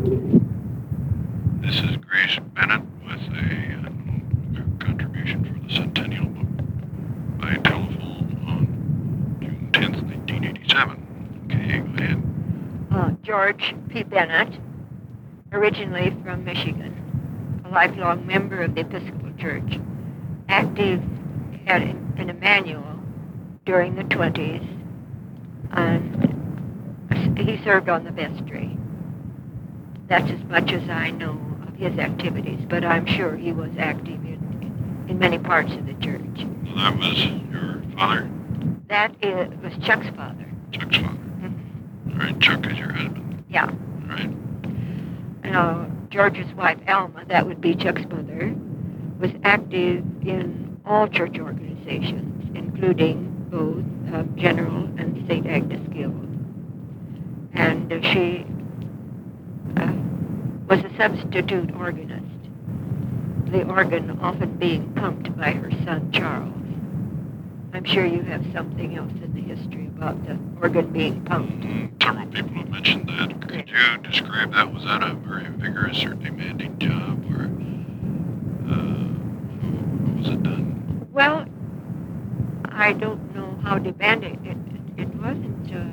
This is Grace Bennett with a contribution for the Centennial Book by telephone on June 10th, 1987. Okay, go ahead. George P. Bennett, originally from Michigan, a lifelong member of the Episcopal Church, active in Emmanuel during the 20s, and he served on the vestry. That's as much as I know of his activities, but I'm sure he was active in many parts of the church. Well, that was your father? That was Chuck's father. Chuck's father. Mm-hmm. All right, Chuck is your husband. Yeah. All right. George's wife, Alma, that would be Chuck's mother, was active in all church organizations, including both General and St. Agnes Guild. And she was a substitute organist, the organ often being pumped by her son, Charles. I'm sure you have something else in the history about the organ being pumped. Several people have mentioned that. Could you describe that? Was that a very vigorous or demanding job, or how was it done? Well, I don't know how demanding it wasn't.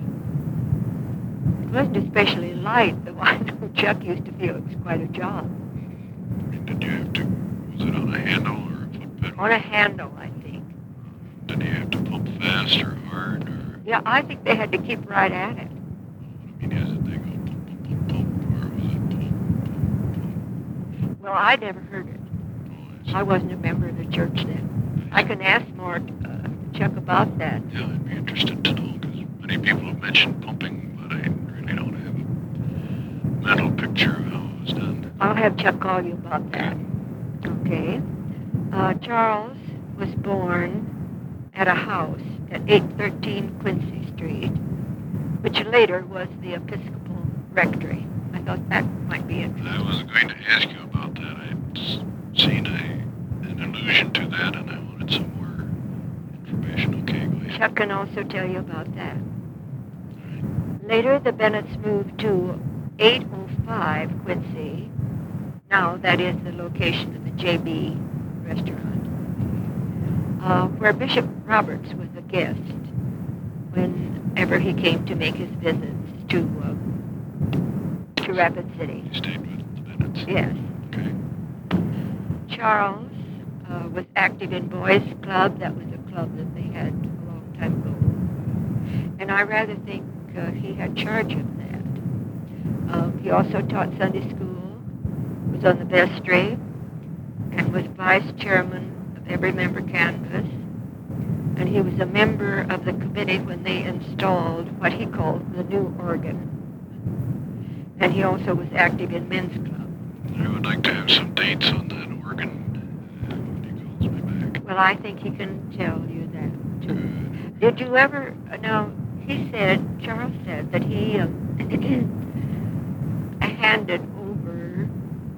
It wasn't especially light, though I know Chuck used to feel it was quite a job. Did you have to? Was it on a handle or a foot pedal? On a handle, I think. Did you have to pump fast or hard, or? Yeah, I think they had to keep right at it. I mean, is it they go pump, pump, pump, pump, or was it pump, pump, pump? Well, I never heard it. Oh, I wasn't a member of the church then. I can ask more Chuck about that. Yeah, I'd be interested to know, because many people have mentioned pumping, but I really don't have a mental picture of how it was done. I'll have Chuck call you about that. Okay. Charles was born at a house at 813 Quincy Street, which later was the Episcopal Rectory. I thought that might be interesting. I was going to ask you about that. I'd seen an allusion to that, and I wanted some more information. Okay, go ahead. Chuck can also tell you about that. Later, the Bennetts moved to 805 Quincy. Now, that is the location of the JB restaurant, where Bishop Roberts was a guest whenever he came to make his visits to Rapid City. You stayed with the Bennetts? Yes. Okay. Charles was active in Boys Club. That was a club that they had a long time ago. And I rather think he had charge of that. He also taught Sunday school, was on the vestry, and was vice chairman of every member canvass. And he was a member of the committee when they installed what he called the new organ. And he also was active in men's club. I would like to have some dates on that organ when he calls me back. Well, I think he can tell you that, too. Good. Did you ever, now, Charles said that he handed over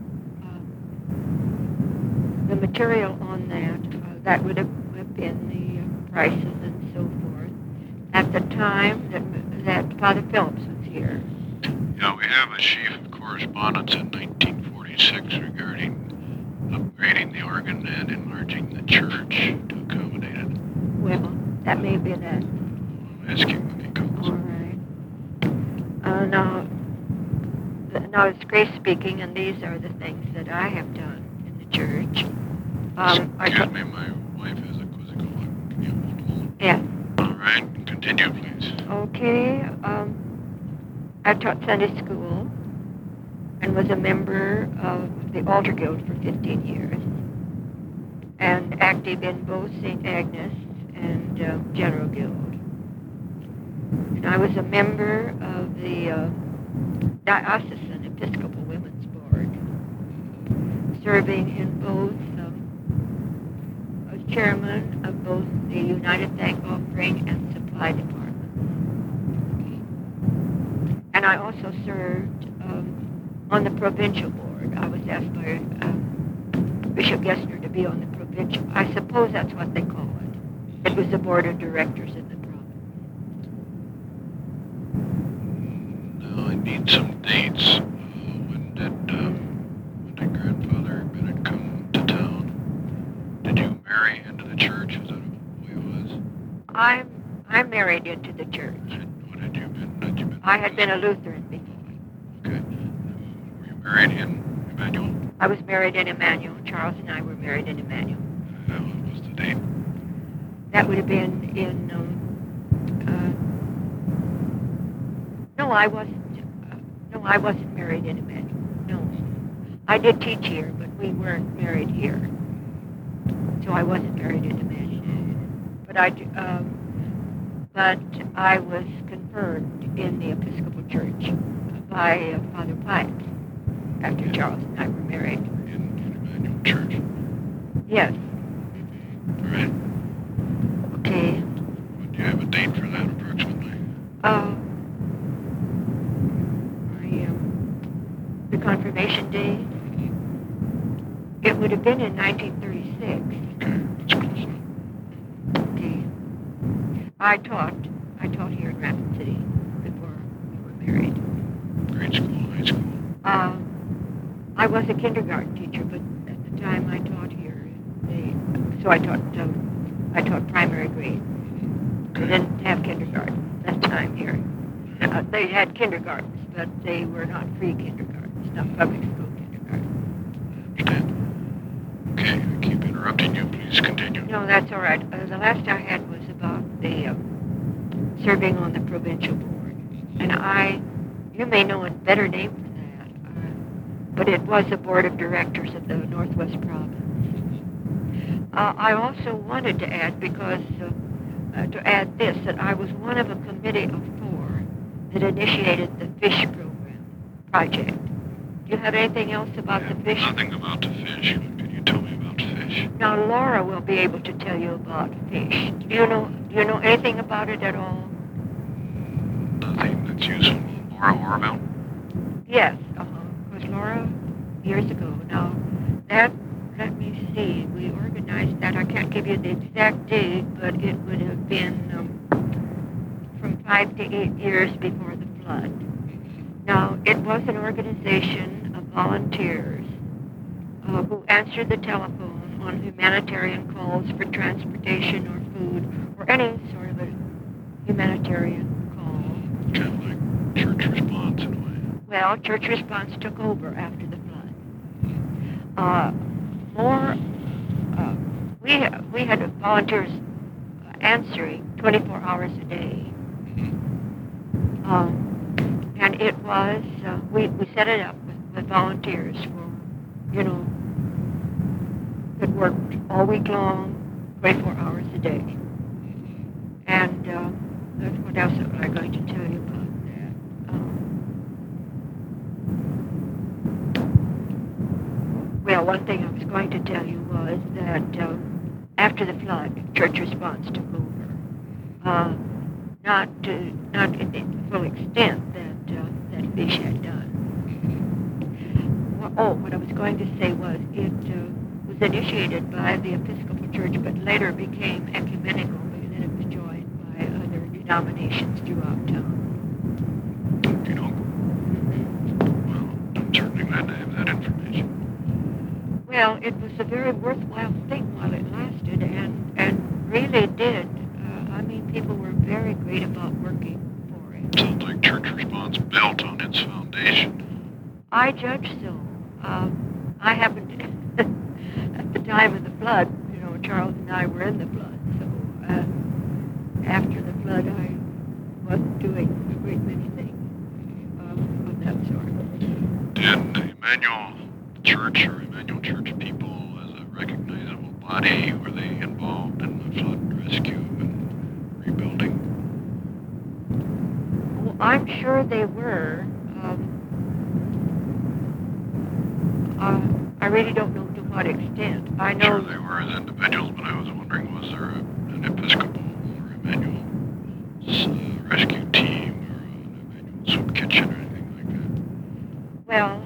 the material on that would have been the prices and so forth, at the time that Father Phillips was here. Yeah, we have a sheaf of correspondence in 1946 regarding upgrading the organ and enlarging the church to accommodate it. Well, that may be that. I'll ask him when he calls. All right. Now it's Grace speaking, and these are the things that I have done in the church. Excuse me, my wife has a quizzical. Can you hold a moment? Yeah. All right, continue, please. Okay. I taught Sunday school and was a member of the Altar Guild for 15 years, and active in both St. Agnes and General Guild. And I was a member of the Diocesan Episcopal Women's Board, serving in both, I was chairman of both the United Thank Offering and Supply Department. And I also served on the provincial board. I was asked by Bishop Gessner to be on the provincial. I suppose that's what they call it. It was the board of directors in the province. Now I need some dates when I married into the church. What had you been? I had been a Lutheran before. Okay. Were you married in Emmanuel? I was married in Emmanuel. Charles and I were married in Emmanuel. What was the date? That would have been in. No, I wasn't. No, I wasn't married in Emmanuel. No, I did teach here, but we weren't married here. So I wasn't married in Emmanuel. But I was confirmed in the Episcopal Church by Father Pipes after Charles and I were married. In Emmanuel Church? Yes. All right. Okay. Do you have a date for that approximately? The confirmation day, it would have been in 1936. Okay, that's close enough. Okay. I taught here in Rapid City before we were married. Grade school, high school? I was a kindergarten teacher, but at the time I taught here, I taught primary grade. They didn't have kindergarten that time here. They had kindergartens, but they were not free kindergartens, not public school kindergartens. I understand. Okay, I keep interrupting you. Please continue. No, that's all right. The last I had was about the serving on the provincial board. And you may know a better name for that, but it was the board of directors of the Northwest Province. I also wanted to add, to add this, that I was one of a committee of 4 that initiated the fish program project. Do you have anything else about the fish? Nothing about the fish. Can you tell me about fish? Now, Laura will be able to tell you about fish. Do you know anything about it at all? Nothing that's useful. Laura Orville? Yes, because Laura, years ago. Now, let me see, we organized that. I can't give you the exact date, but it would have been from 5 to 8 years before the flood. Now, it was an organization of volunteers who answered the telephone on humanitarian calls for transportation or food or any sort of a humanitarian call. Kind of like church response in a way. Well, church response took over after the flood. We had volunteers answering 24 hours a day. And it was, we set it up with volunteers that worked all week long, 24 hours a day. And what else am I going to tell you about that? Well, one thing I was going to tell you was that after the flood, church response took over. Not in the full extent that fish had done. What I was going to say was it was initiated by the Episcopal Church, but later became ecumenical, and then it was joined by other denominations throughout town. You know? Well, I'm certainly glad to have that information. Well, it was a very worthwhile thing while it lasted, and really did. People were very great about working for it. Sounds like church response built on its foundation. I judge so. I happened at the time of the flood, Charles and I were in the flood, so after the flood I wasn't doing a great many things of that sort. Did the Emmanuel Church or Emmanuel Church people as a recognizable body, were they involved in the flood rescue and rebuilding? Well, I'm sure they were. I really don't know to what extent. I know. Sure they were as individuals, but I was wondering, was there an Episcopal or Emmanuel rescue team or an Emmanuel soup kitchen or anything like that? Well,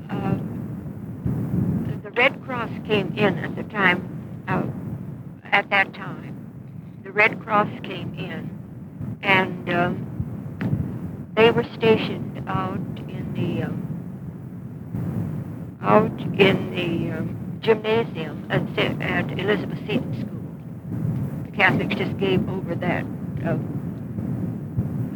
the Red Cross came in at the time. At that time, the Red Cross came in, and they were stationed out in the gymnasium at Elizabeth Seton School. The Catholics just gave over that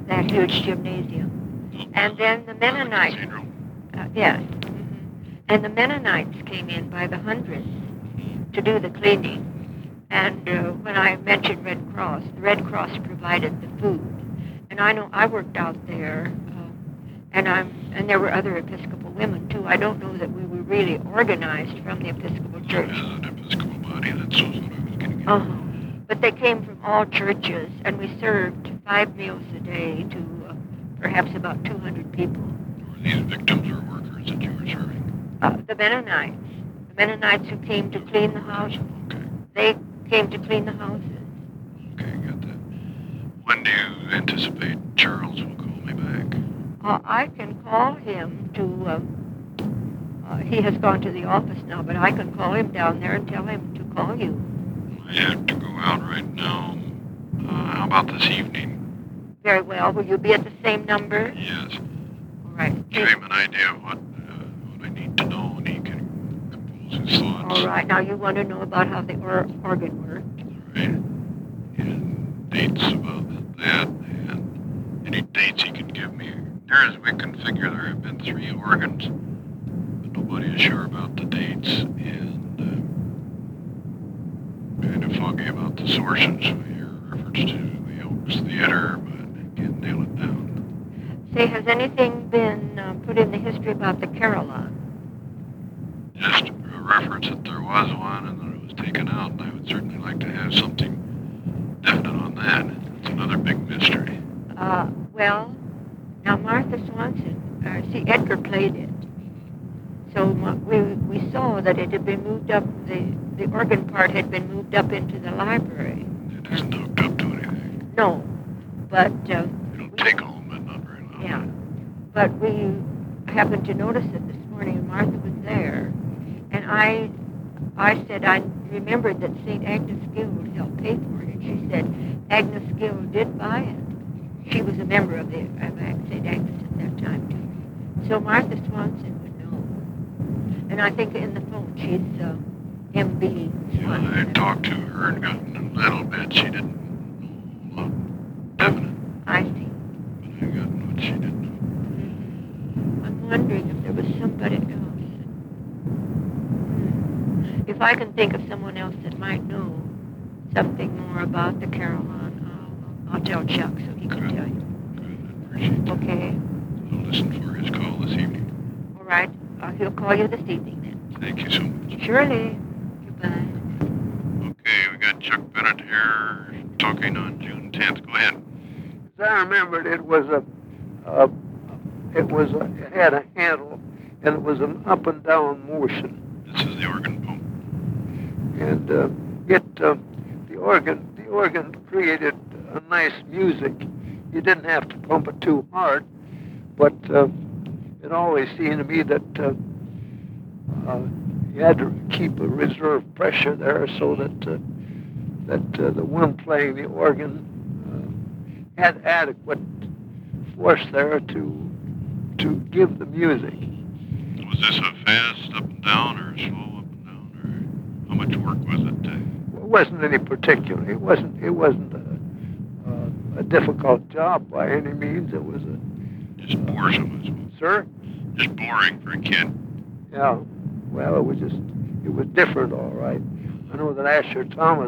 that huge gymnasium. And then the Mennonites, Cathedral. yes, and the Mennonites came in by the hundreds to do the cleaning. And when I mentioned Red Cross, the Red Cross provided the food. And I know I worked out there, and there were other Episcopal women too. I don't know that we were really organized from the Episcopal Church. As an Episcopal body, that's also what I was getting at. Uh-huh. But they came from all churches, and we served 5 meals a day to perhaps about 200 people. Were these victims or workers that you were serving? The Mennonites who came to clean the houses. Okay. They came to clean the houses. Okay, got that. When do you anticipate Charles will call me back? I can call him to, he has gone to the office now, but I can call him down there and tell him to call you. I have to go out right now. How about this evening? Very well. Will you be at the same number? Yes. All right. Give him an idea of what I need to know, and he can compose his thoughts. All right. Now you want to know about how the organ worked. All right. And dates about that, and any dates he can give me. Near as we can figure, there have been 3 organs, but nobody is sure about the dates, and kind of foggy about the sources. Your reference to the Oaks Theater, but I can't nail it down. Say, has anything been put in the history about the Carillon? Just a reference that there was one and that it was taken out, and I would certainly like to have something definite on that. It's another big mystery. Well, now Martha Swanson, see, Edgar played it. So we saw that it had been moved up, the organ part had been moved up into the library. It isn't hooked up to anything. No, but... It'll take home, but not very long. Yeah, but we happened to notice it this morning, and Martha was there. And I said I remembered that St. Agnes Guild helped pay for it. And she said Agnes Guild did buy it. She was a member of St. Agnes at that time, too. So Martha Swanson would know. And I think in the phone she's M.B. Swanson. Yeah, I talked to her and gotten a little bit. She didn't know a lot definite, I see. but I got what she didn't know. I'm wondering if there was somebody else. If I can think of someone else that might know something more about the Carillon, I'll tell Chuck so he can tell you. Good, I appreciate that. Okay. I'll listen for his call this evening. All right. He'll call you this evening then. Thank you so much. Surely. Goodbye. Okay, we got Chuck Bennett here talking on June 10th. Go ahead. As I remembered, it had a handle, and it was an up and down motion. This is the organ pump. And the organ created a nice music. You didn't have to pump it too hard, but it always seemed to me that you had to keep a reserve pressure there so that the one playing the organ had adequate force there to give the music. Was this a fast up and down or slow up and down, or how much work was it? It wasn't any particular. It wasn't a difficult job by any means. It was Just boresome, I suppose. sir. Just boring for a kid. Yeah. Well, it was different, all right. I know that Asher Thomas,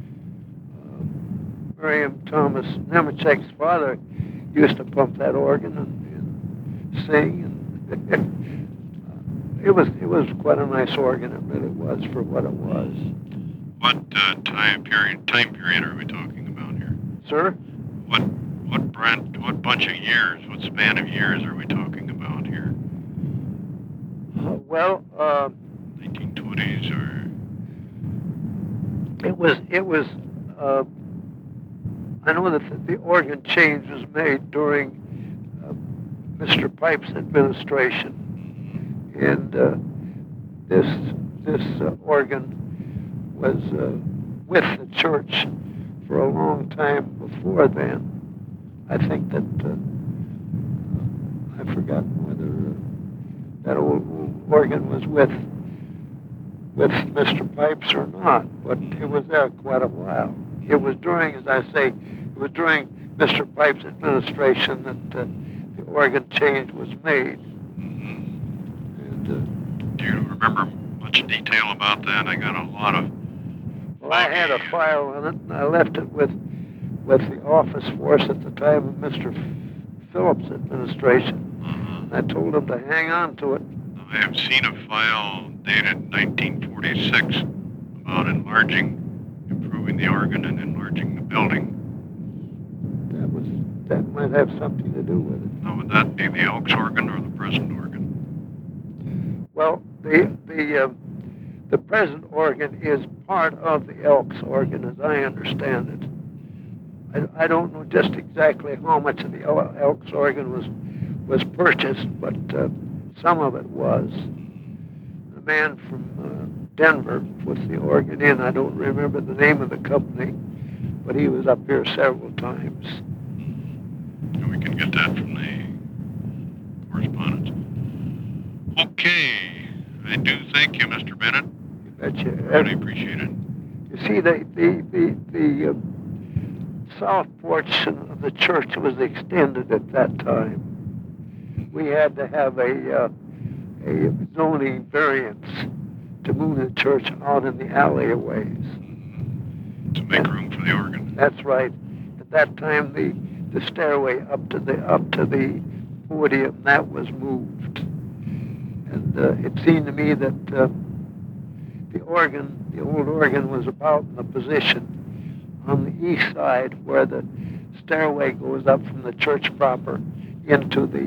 Miriam Thomas Nemechek's father, used to pump that organ and sing, and it was quite a nice organ. It really was for what it was. What time period are we talking about here? Sir? What bunch of years, what span of years are we talking about here? 1920s or? It was. I know that the organ change was made during Mr. Pipe's administration, and this organ was with the church for a long time before then. I think that I've forgotten whether that old organ was with Mr. Pipes or not, but it was there quite a while. It was during, as I say, it was during Mr. Pipes' administration that the organ change was made. And, Do you remember much detail about that? I got a lot of... well, I had a file on it, and I left it with the office force at the time of Mr. Phillips' administration. I told him to hang on to it. I have seen a file dated 1946 about improving the organ and enlarging the building. That might have something to do with it. Now, would that be the Elks organ or the present organ? Well, the present organ is part of the Elks organ, as I understand it. I don't know just exactly how much of the Elks organ was purchased, but some of it was. The man from Denver puts the organ in. I don't remember the name of the company, but he was up here several times. And we can get that from the correspondence. Okay. I do thank you, Mr. Bennett. You betcha. Really appreciate it. You see, the south porch of the church was extended at that time. We had to have a zoning variance to move the church out in the alleyways. To make room for the organ. That's right. At that time, the stairway up to the podium, that was moved. And it seemed to me that the old organ was about in the position on the east side where the stairway goes up from the church proper into the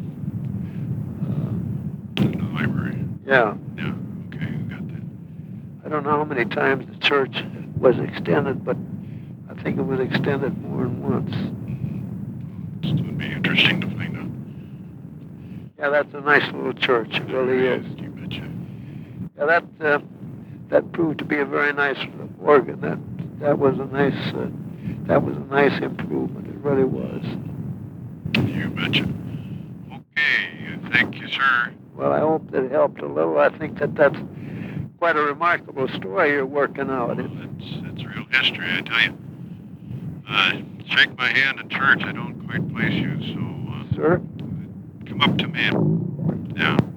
library. Yeah. Yeah, okay, got that. I don't know how many times the church was extended, but I think it was extended more than once. It would be interesting to find out. Yeah, that's a nice little church. It really is. You betcha. Yeah, that proved to be a very nice organ. That was a nice improvement. It really was. You betcha. Okay, thank you, sir. Well, I hope that helped a little. I think that's quite a remarkable story you're working out. Well, it's real history, I tell you. Shake my hand in church. I don't quite place you, so Sir? come up to me. Yeah.